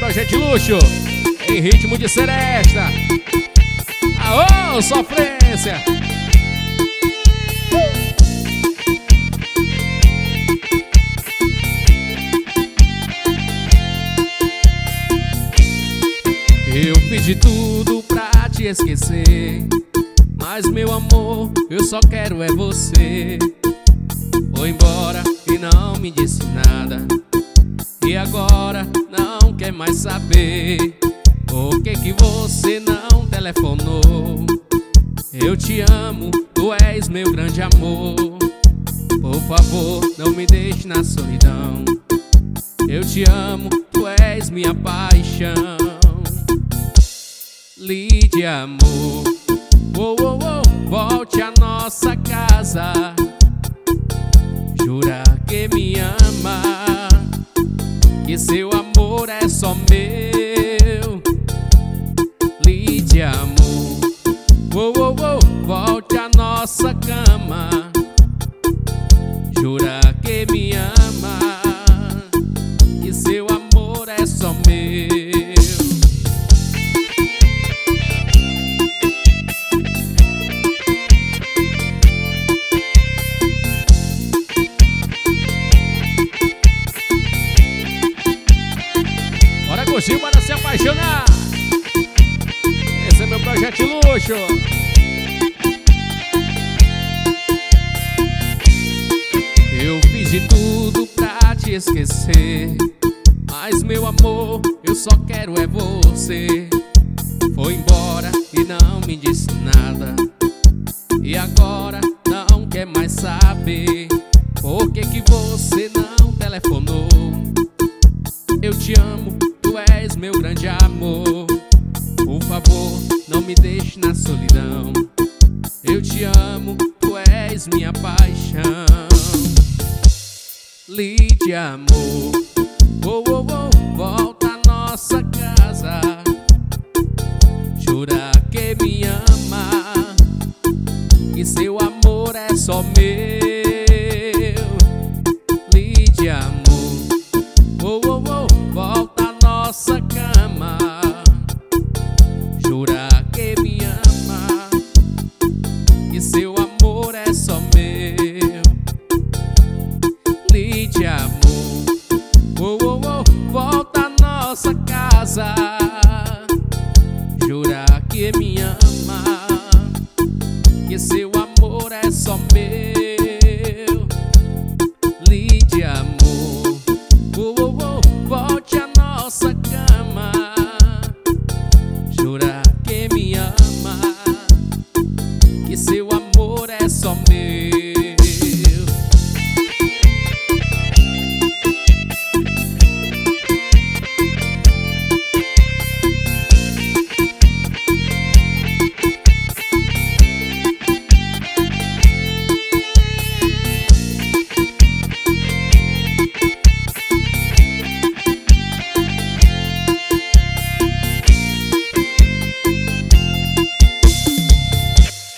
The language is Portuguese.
projeto de luxo em ritmo de seresta. Aô, sofrência! Eu fiz de tudo pra te esquecer, mas meu amor, eu só quero é você. Foi embora e não me disse nada, e agora não quer mais saber. Por que você não telefonou? Eu te amo, tu és meu grande amor. Por favor, não me deixe na solidão. Eu te amo, tu és minha paixão. Lídia, amor, oh, oh, oh, volte à nossa casa. Jura que me ama, que seu amor é só meu. Lídia, amor, oh, oh, oh, volte à nossa cama. Jura que me ama, que seu amor é só meu. Curtiu para se apaixonar. Esse é meu projeto de luxo. Eu fiz de tudo pra te esquecer, mas meu amor, eu só quero é você. Foi embora e não me disse nada, e agora não quer mais saber. Por que você não telefonou? Eu te amo, tu és meu grande amor. Por favor, não me deixe na solidão. Eu te amo, tu és minha paixão. Lídia, amor, oh, oh, oh, volta à nossa casa. Jura que me ama, que seu amor é só meu.